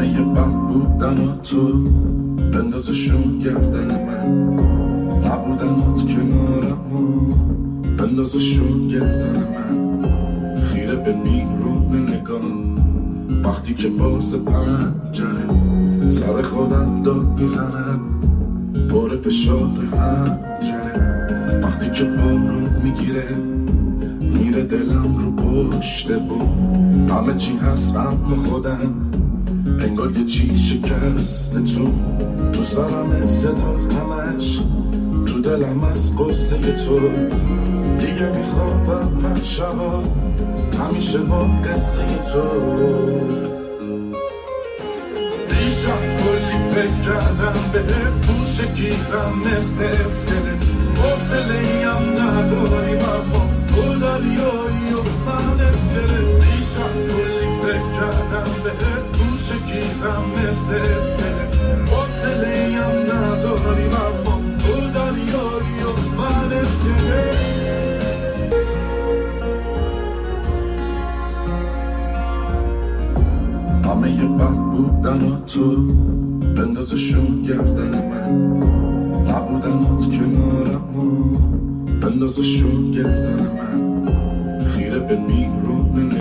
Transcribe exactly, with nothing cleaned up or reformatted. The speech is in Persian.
همه بد بودن و تو بندازشون گردن من، نبودنات کنارمو بندازشون گردن من. خیره به بیرون نگاه وقتی که باز پنجره سر خودم داد میزنم بار فشار حنجره. وقتی که بارون میگیره میره دلم رو پشت بوم، همه چی هست اما خودم انگار یه چی شکسته تو تو سرم صدات همش تو دلم از قصه تو. دیگه میخوابم من شبا همیشه با قصه تو. دیشب کلی فکر کردم بهت گوشه گیرم مثل اسکلت، حوصله ایم نداریم اما تو دریایی و من اسکلت. دیشب کلی فکر کردم بهت گوشه گیرم مثل اسکلت، حوصله ایم نداریم اما تو دریایی و من اسکلت. همه یه بد بودن و تو بندازشون گردن من، نبودنات کنارمو بندازشون گردن من. خیره به بیرون